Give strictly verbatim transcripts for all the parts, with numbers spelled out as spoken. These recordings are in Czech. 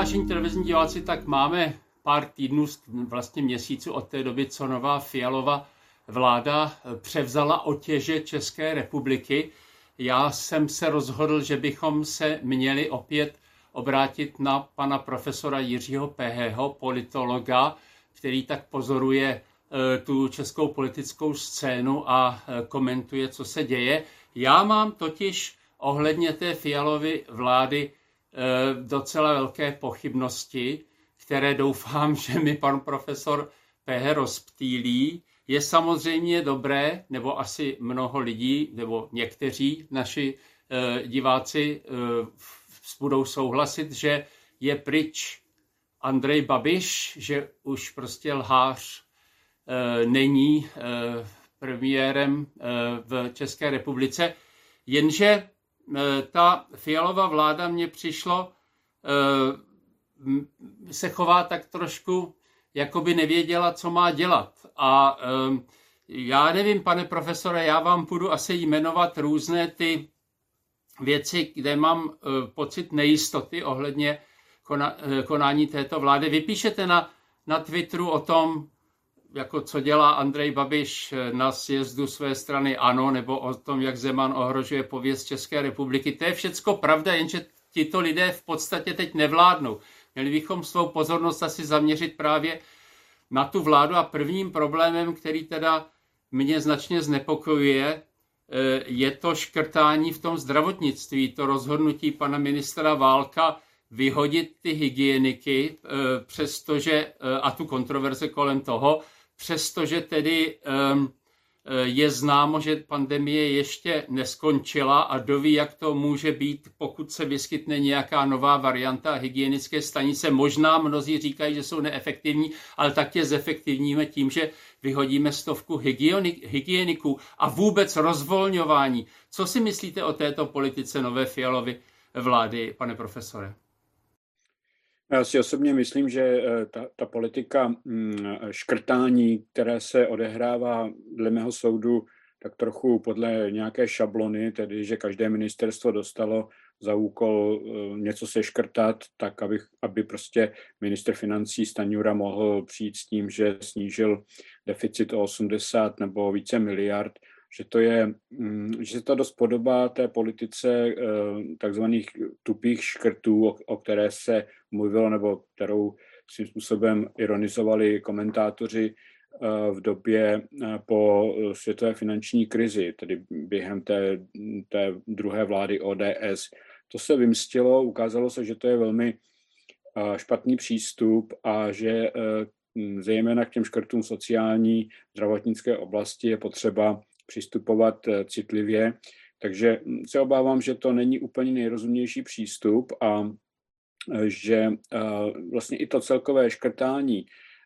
vážení televizní diváci, tak máme pár týdnů, vlastně měsíců od té doby, co nová Fialova vláda převzala otěže České republiky. Já jsem se rozhodl, že bychom se měli opět obrátit na pana profesora Jiřího Pehého, politologa, který tak pozoruje tu českou politickou scénu a komentuje, co se děje. Já mám totiž ohledně té Fialovy vlády docela velké pochybnosti, které doufám, že mi pan profesor Pehe rozptýlí. Je samozřejmě dobré, nebo asi mnoho lidí, nebo někteří naši diváci budou souhlasit, že je pryč Andrej Babiš, že už prostě lhář není premiérem v České republice, jenže ta Fialova vláda mně přišlo, se chová tak trošku, jako by nevěděla, co má dělat. A já nevím, pane profesore, já vám budu asi jmenovat různé ty věci, kde mám pocit nejistoty ohledně konání této vlády. Vy píšete na, na Twitteru o tom, jako co dělá Andrej Babiš na sjezdu své strany ANO, nebo o tom, jak Zeman ohrožuje pověst České republiky. To je všecko pravda, jenže tito lidé v podstatě teď nevládnou. Měli bychom svou pozornost asi zaměřit právě na tu vládu a prvním problémem, který teda mě značně znepokojuje, je to škrtání v tom zdravotnictví, to rozhodnutí pana ministra Válka vyhodit ty hygieniky, přestože, a tu kontroverze kolem toho, přestože tedy je známo, že pandemie ještě neskončila a doví, jak to může být, pokud se vyskytne nějaká nová varianta hygienické stanice. Možná mnozí říkají, že jsou neefektivní, ale tak je zefektivníme tím, že vyhodíme stovku hygieniků a vůbec rozvolňování. Co si myslíte o této politice nové Fialovy vlády, pane profesore? Já si osobně myslím, že ta, ta politika škrtání, které se odehrává dle mého soudu tak trochu podle nějaké šablony, tedy že každé ministerstvo dostalo za úkol něco seškrtat, tak aby, aby prostě ministr financí Stanjura mohl přijít s tím, že snížil deficit o osmdesát nebo více miliard, že to je, že se to dost podobá té politice takzvaných tupých škrtů, o, o které se mluvilo, nebo kterou svým způsobem ironizovali komentátoři v době po světové finanční krizi, tedy během té, té druhé vlády O D S. To se vymstilo, ukázalo se, že to je velmi špatný přístup a že zejména k těm škrtům sociální, zdravotnické oblasti je potřeba přistupovat citlivě. Takže se obávám, že to není úplně nejrozumnější přístup a že vlastně i to celkové škrtání,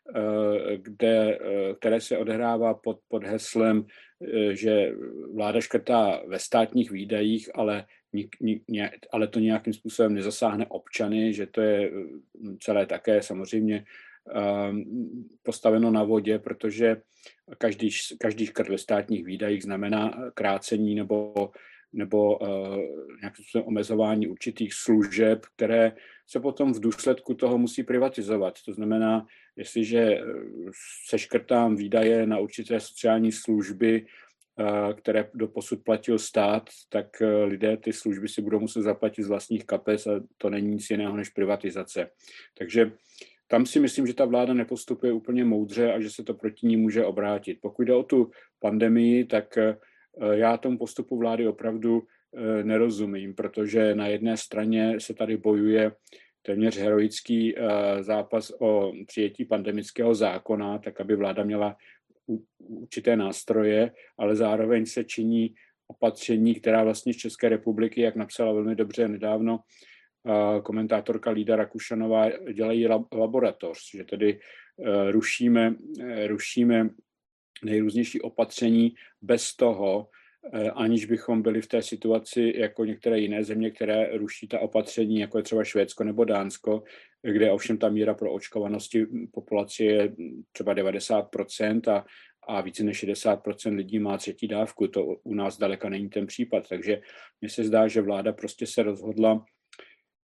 kde, které se odehrává pod, pod heslem, že vláda škrtá ve státních výdajích, ale, ale to nějakým způsobem nezasáhne občany, že to je celé také samozřejmě postaveno na vodě, protože každý, každý škrt ve státních výdajích znamená krácení nebo, nebo uh, nějakým způsobem omezování určitých služeb, které se potom v důsledku toho musí privatizovat. To znamená, jestliže seškrtám výdaje na určité sociální služby, uh, které doposud platil stát, tak uh, lidé ty služby si budou muset zaplatit z vlastních kapes a to není nic jiného než privatizace. Takže tam si myslím, že ta vláda nepostupuje úplně moudře a že se to proti ní může obrátit. Pokud jde o tu pandemii, tak já tomu postupu vlády opravdu nerozumím, protože na jedné straně se tady bojuje téměř heroický zápas o přijetí pandemického zákona, tak aby vláda měla určité nástroje, ale zároveň se činí opatření, která vlastně z České republiky, jak napsala velmi dobře nedávno komentátorka Lída Rakušanová, dělají laboratoř, že tedy rušíme, rušíme nejrůznější opatření bez toho, aniž bychom byli v té situaci jako některé jiné země, které ruší ta opatření, jako je třeba Švédsko nebo Dánsko, kde ovšem ta míra proočkovanosti populace je třeba devadesát procent a, a více než šedesát procent lidí má třetí dávku. To u nás daleka není ten případ, takže mně se zdá, že vláda prostě se rozhodla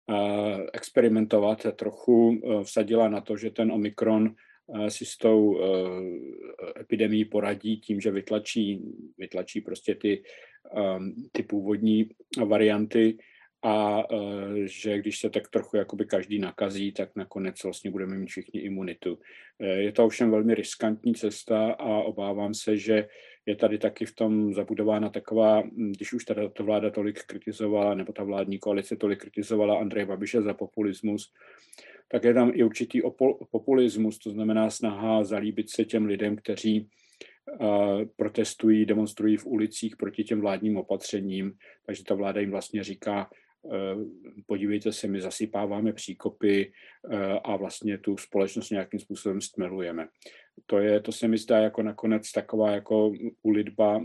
experimentovat, trochu vsadila na to, že ten Omikron si s tou epidemií poradí tím, že vytlačí, vytlačí prostě ty, ty původní varianty a že když se tak trochu jakoby každý nakazí, tak nakonec vlastně budeme mít všichni imunitu. Je to ovšem velmi riskantní cesta a obávám se, že je tady taky v tom zabudována taková, když už teda ta vláda tolik kritizovala, nebo ta vládní koalice tolik kritizovala Andreje Babiše za populismus, tak je tam i určitý populismus, to znamená snaha zalíbit se těm lidem, kteří protestují, demonstrují v ulicích proti těm vládním opatřením, takže ta vláda jim vlastně říká, podívejte se, my zasypáváme příkopy a vlastně tu společnost nějakým způsobem stmelujeme. To, je, to se mi zdá jako nakonec taková jako ulitba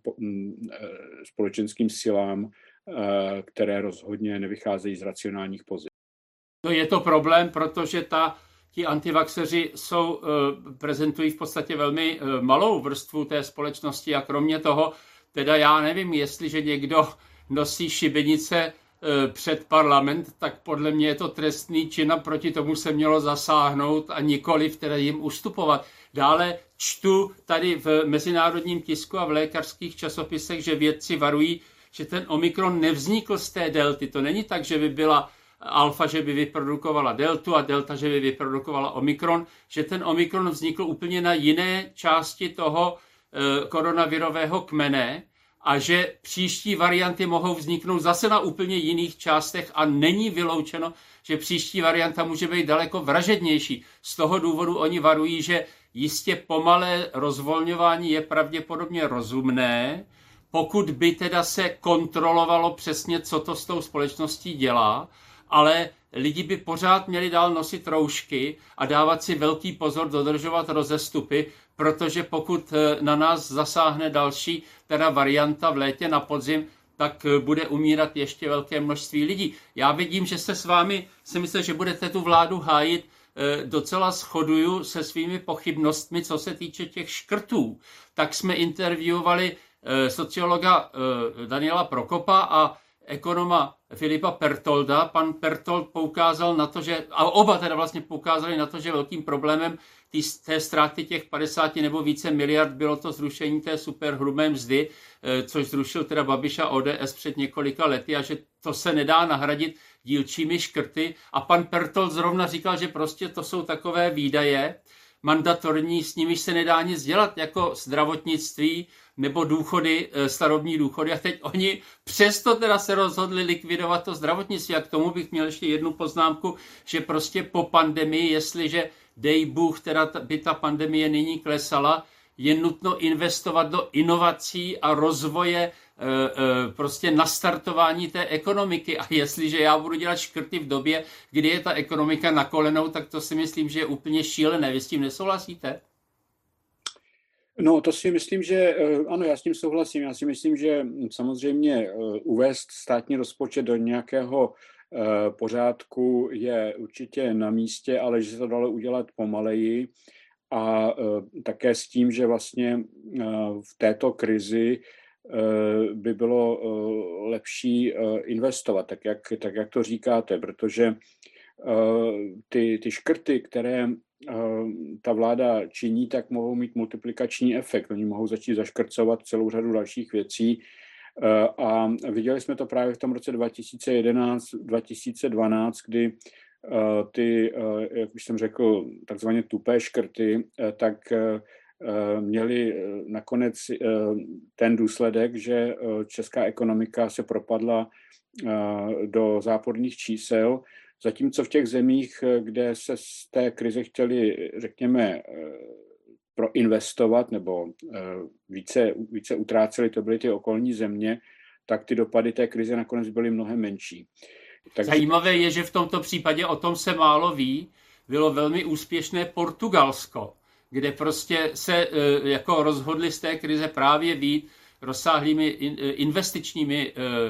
společenským silám, které rozhodně nevycházejí z racionálních pozic. No je to problém, protože ta, ti antivaxeři jsou, prezentují v podstatě velmi malou vrstvu té společnosti a kromě toho, teda já nevím, jestliže někdo nosí šibenice před parlament, tak podle mě je to trestný čin a proti tomu se mělo zasáhnout a nikoliv teda jim ustupovat. Dále čtu tady v mezinárodním tisku a v lékařských časopisech, že vědci varují, že ten Omikron nevznikl z té delty. To není tak, že by byla alfa, že by vyprodukovala deltu a delta, že by vyprodukovala Omikron, že ten Omikron vznikl úplně na jiné části toho e, koronavirového kmene a že příští varianty mohou vzniknout zase na úplně jiných částech a není vyloučeno, že příští varianta může být daleko vražednější. Z toho důvodu oni varují, že jistě pomalé rozvolňování je pravděpodobně rozumné, pokud by teda se kontrolovalo přesně, co to s tou společností dělá, ale lidi by pořád měli dál nosit roušky a dávat si velký pozor, dodržovat rozestupy, protože pokud na nás zasáhne další teda varianta v létě na podzim, tak bude umírat ještě velké množství lidí. Já vidím, že se s vámi, si myslím, že budete tu vládu hájit, docela shoduju se svými pochybnostmi, co se týče těch škrtů. Tak jsme interviewovali sociologa Daniela Prokopa a ekonoma Filipa Pertolda. Pan Pertold poukázal na to, že, a oba teda vlastně poukázali na to, že velkým problémem tý, té ztráty těch padesáti nebo více miliard bylo to zrušení té superhrubé mzdy, což zrušil teda Babiš a O D S před několika lety a že to se nedá nahradit dílčími škrty. A pan Pertold zrovna říkal, že prostě to jsou takové výdaje mandatorní, s nimiž se nedá nic dělat, jako zdravotnictví nebo důchody, starobní důchody. A teď oni přesto teda se rozhodli likvidovat to zdravotnictví. A k tomu bych měl ještě jednu poznámku, že prostě po pandemii, jestliže dej Bůh, teda by ta pandemie nyní klesala, je nutno investovat do inovací a rozvoje, prostě nastartování té ekonomiky. A jestliže já budu dělat škrty v době, kdy je ta ekonomika na kolenou, tak to si myslím, že je úplně šílené. Vy s tím nesouhlasíte? No, to si myslím, že ano, já s tím souhlasím. Já si myslím, že samozřejmě uvést státní rozpočet do nějakého pořádku je určitě na místě, ale že se to dalo udělat pomaleji a také s tím, že vlastně v této krizi by bylo lepší investovat, tak jak, tak jak to říkáte, protože ty, ty škrty, které ta vláda činí, tak mohou mít multiplikační efekt. Oni mohou začít zaškrcovat celou řadu dalších věcí a viděli jsme to právě v tom roce dva tisíce jedenáct dva tisíce dvanáct, kdy ty, jak už jsem řekl, takzvaně tupé škrty, tak měli nakonec ten důsledek, že česká ekonomika se propadla do záporných čísel, zatímco v těch zemích, kde se z té krize chtěli, řekněme, proinvestovat nebo více, více utráceli, to byly ty okolní země, tak ty dopady té krize nakonec byly mnohem menší. Takže... Zajímavé je, že v tomto případě o tom se málo ví. Bylo velmi úspěšné Portugalsko, kde prostě se jako rozhodli z té krize právě být rozsáhlými investičními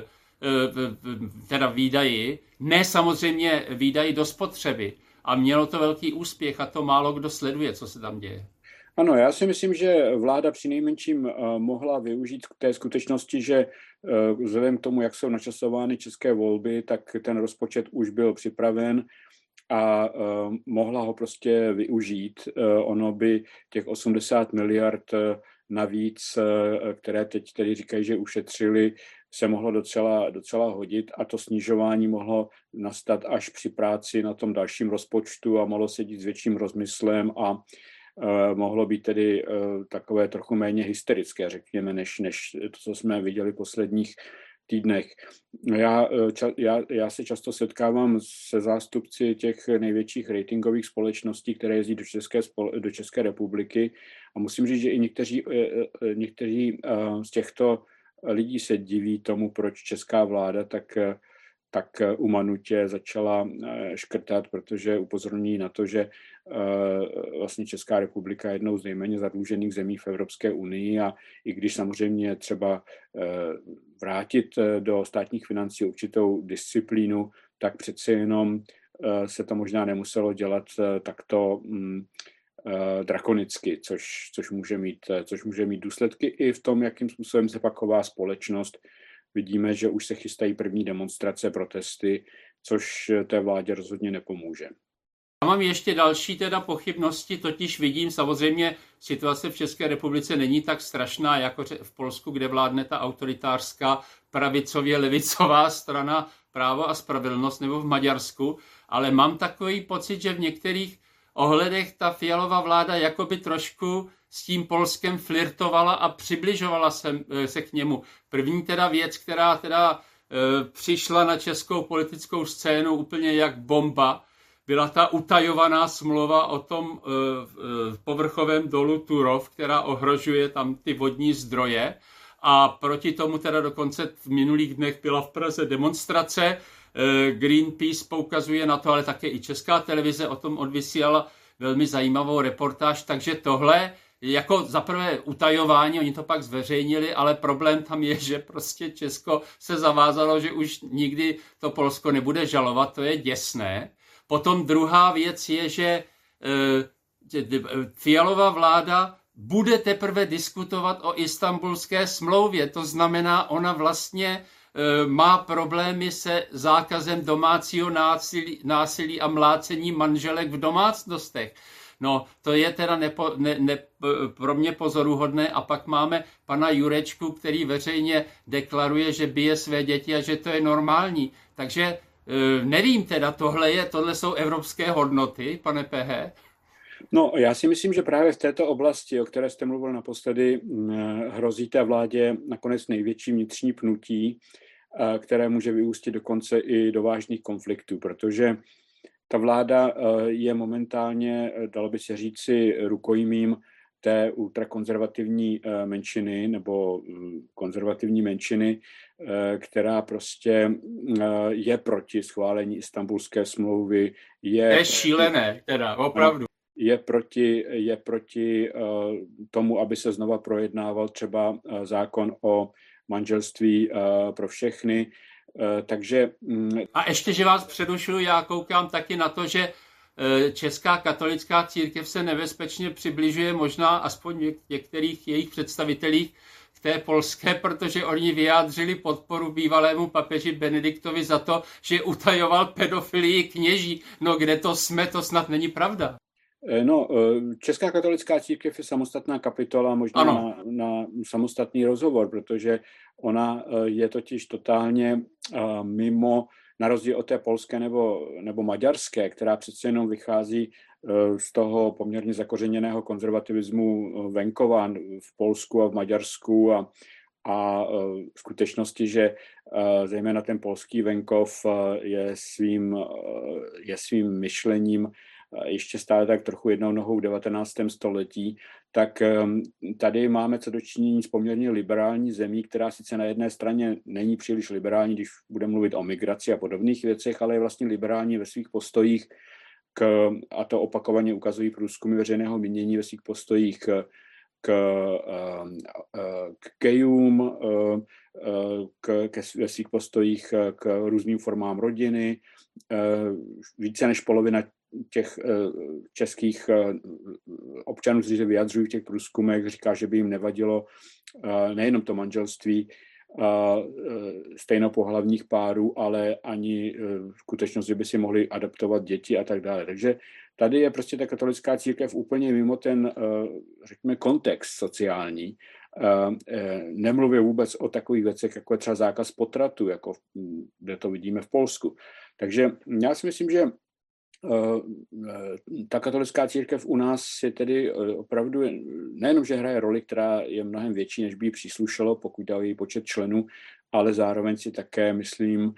teda výdaji, ne samozřejmě výdaji do spotřeby. A mělo to velký úspěch a to málo kdo sleduje, co se tam děje. Ano, já si myslím, že vláda přinejmenším mohla využít k té skutečnosti, že vzhledem k tomu, jak jsou načasovány české volby, tak ten rozpočet už byl připraven a mohla ho prostě využít. Ono by těch osmdesát miliard navíc, které teď tedy říkají, že ušetřili, se mohlo docela, docela hodit a to snižování mohlo nastat až při práci na tom dalším rozpočtu a mohlo se dít s větším rozmyslem a uh, mohlo být tedy uh, takové trochu méně hysterické, řekněme, než, než to, co jsme viděli v posledních týdnech. Já, ča, já, já se často setkávám se zástupci těch největších ratingových společností, které jezdí do České, do České republiky a musím říct, že i někteří, někteří z těchto lidí se diví tomu, proč česká vláda tak, tak umanutě začala škrtat, protože upozorní na to, že vlastně Česká republika je jednou z nejméně zadlužených zemí v Evropské unii a i když samozřejmě třeba vrátit do státních financí určitou disciplínu, tak přece jenom se to možná nemuselo dělat takto drakonicky, což, což, může mít, což může mít důsledky i v tom, jakým způsobem se pak chová společnost. Vidíme, že už se chystají první demonstrace, protesty, což té vládě rozhodně nepomůže. Já mám ještě další teda pochybnosti, totiž vidím, samozřejmě situace v České republice není tak strašná jako v Polsku, kde vládne ta autoritářská pravicově levicová strana Právo a spravedlnost, nebo v Maďarsku, ale mám takový pocit, že v některých ohledech ta Fialova vláda jakoby trošku s tím Polskem flirtovala a přibližovala se, se k němu. První teda věc, která teda e, přišla na českou politickou scénu úplně jak bomba, byla ta utajovaná smlouva o tom e, e, povrchovém dolu Turów, která ohrožuje tam ty vodní zdroje. A proti tomu teda dokonce v minulých dnech byla v Praze demonstrace. Greenpeace poukazuje na to, ale také i Česká televize o tom odvysílala velmi zajímavou reportáž, takže tohle jako zaprvé utajování, oni to pak zveřejnili, ale problém tam je, že prostě Česko se zavázalo, že už nikdy to Polsko nebude žalovat, to je děsné. Potom druhá věc je, že Fialova vláda bude teprve diskutovat o Istanbulské smlouvě, to znamená, ona vlastně má problémy se zákazem domácího násilí, násilí a mlácení manželek v domácnostech. No, to je teda nepo, ne, ne, pro mě pozoruhodné. A pak máme pana Jurečku, který veřejně deklaruje, že bije své děti a že to je normální. Takže nevím teda, tohle, je, tohle jsou evropské hodnoty, pane P H. No, já si myslím, že právě v této oblasti, o které jste mluvil naposledy, hrozí té vládě nakonec největší vnitřní pnutí, které může vyústit dokonce i do vážných konfliktů, protože ta vláda je momentálně, dalo by se říci, rukojmím té ultrakonzervativní menšiny nebo konzervativní menšiny, která prostě je proti schválení Istanbulské smlouvy. Je, je šílené, teda, opravdu. Je proti, je proti tomu, aby se znova projednával třeba zákon o manželství pro všechny. Takže... A ještě, že vás přerušuju, já koukám taky na to, že Česká katolická církev se nebezpečně přibližuje možná aspoň v některých jejich představitelích k té polské, protože oni vyjádřili podporu bývalému papeži Benediktovi za to, že utajoval pedofilii kněží. No kde to jsme, to snad není pravda. No, Česká katolická církev je samostatná kapitola, možná na, na samostatný rozhovor, protože ona je totiž totálně mimo, na rozdíl od té polské nebo, nebo maďarské, která přece jenom vychází z toho poměrně zakořeněného konzervativismu venkova v Polsku a v Maďarsku a, a skutečnosti, že zejména ten polský venkov je svým, je svým myšlením ještě stále tak trochu jednou nohou v devatenáctém století, tak tady máme co dočinění s poměrně liberální zemí, která sice na jedné straně není příliš liberální, když budeme mluvit o migraci a podobných věcech, ale je vlastně liberální ve svých postojích, k, a to opakovaně ukazují průzkumy veřejného mínění ve svých postojích k, k, k gejům, k, k, ve svých postojích k různým formám rodiny. Více než polovina těch českých občanů, kteří se vyjadřují v těch průzkumech, říká, že by jim nevadilo nejenom to manželství stejnopohlavních párů, ale ani skutečnost, že by si mohli adoptovat děti a tak dále. Takže tady je prostě ta katolická církev úplně mimo ten, řekněme, kontext sociální. Nemluvě vůbec o takových věcech, jako je třeba zákaz potratu, jako kde to vidíme v Polsku. Takže já si myslím, že ta katolická církev u nás je tedy opravdu nejenom, že hraje roli, která je mnohem větší, než by jí příslušelo, pokud jde o její počet členů, ale zároveň si také, myslím,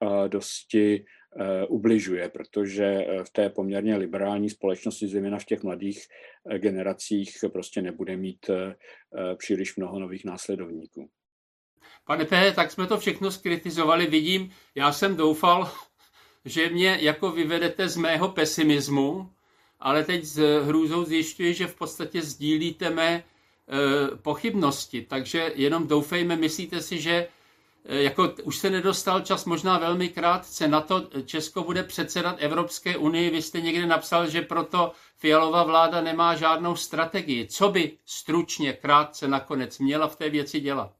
dosti ubližuje, protože v té poměrně liberální společnosti, zejména v těch mladých generacích, prostě nebude mít příliš mnoho nových následovníků. Pane P., tak jsme to všechno skritizovali. Vidím, já jsem doufal, že mě jako vyvedete z mého pesimismu, ale teď s hrůzou zjišťuji, že v podstatě sdílíte mé e, pochybnosti. Takže jenom doufejme, myslíte si, že e, jako už se nedostal čas možná velmi krátce na to, Česko bude předsedat Evropské unii. Vy jste někde napsal, že proto Fialova vláda nemá žádnou strategii. Co by stručně, krátce nakonec měla v té věci dělat?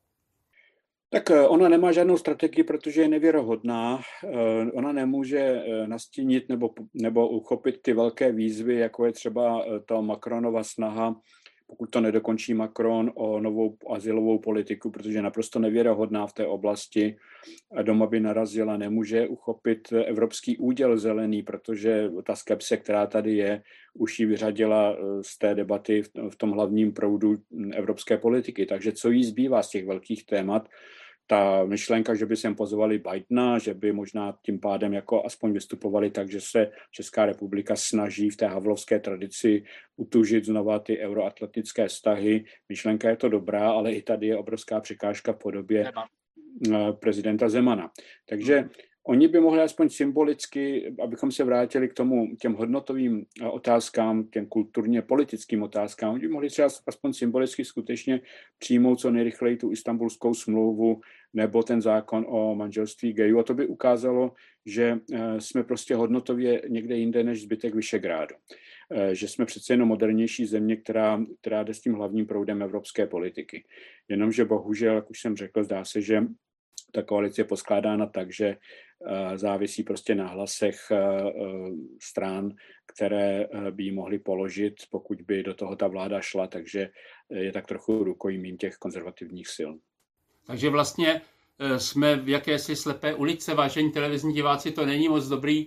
Tak ona nemá žádnou strategii, protože je nevěrohodná. Ona nemůže nastínit nebo, nebo uchopit ty velké výzvy, jako je třeba ta Macronova snaha, pokud to nedokončí Macron, o novou azylovou politiku, protože je naprosto nevěrohodná v té oblasti. Doma by narazila, nemůže uchopit evropský úděl zelený, protože ta skepse, která tady je, už ji vyřadila z té debaty v tom hlavním proudu evropské politiky. Takže co jí zbývá z těch velkých témat? Ta myšlenka, že by sem pozvali Bidena, že by možná tím pádem jako aspoň vystupovali tak, že se Česká republika snaží v té havlovské tradici utužit znova ty euroatlantické vztahy. Myšlenka je to dobrá, ale i tady je obrovská překážka v podobě prezidenta Zemana. Takže oni by mohli aspoň symbolicky, abychom se vrátili k tomu, těm hodnotovým otázkám, těm kulturně politickým otázkám, oni by mohli třeba aspoň symbolicky skutečně přijmout co nejrychleji tu Istanbulskou smlouvu nebo ten zákon o manželství gayů. A to by ukázalo, že jsme prostě hodnotově někde jinde než zbytek Visegrádu. Že jsme přece jenom modernější země, která, která jde s tím hlavním proudem evropské politiky. Jenomže bohužel, jak už jsem řekl, zdá se, že ta koalice je poskládána tak, že závisí prostě na hlasech stran, které by ji mohly položit, pokud by do toho ta vláda šla, takže je tak trochu rukojmím těch konzervativních sil. Takže vlastně jsme v jakési slepé ulice, vážení televizní diváci, to není moc dobrý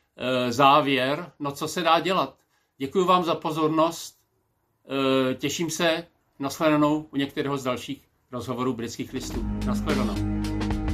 závěr. No co se dá dělat? Děkuji vám za pozornost, těším se na shledanou u některého z dalších rozhovorů Britských listů. Na shledanou.